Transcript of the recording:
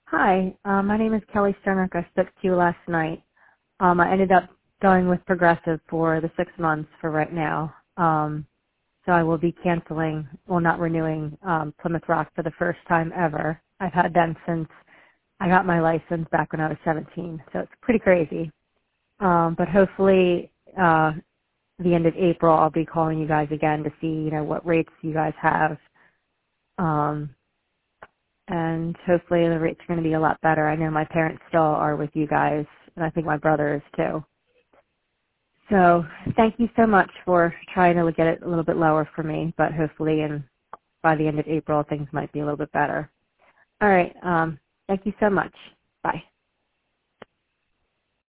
Hi, my name is Kelly Sternick. I spoke to you last night. I ended up going with Progressive for the 6 months for right now. So I will be canceling, well, not renewing Plymouth Rock for the first time ever. I've had them since I got my license back when I was 17, so it's pretty crazy. But hopefully, the end of April, I'll be calling you guys again to see, what rates you guys have. And hopefully the rates are going to be a lot better. I know my parents still are with you guys, and I think my brother is too. So thank you so much for trying to get it a little bit lower for me, but hopefully by the end of April things might be a little bit better. All right. Thank you so much. Bye.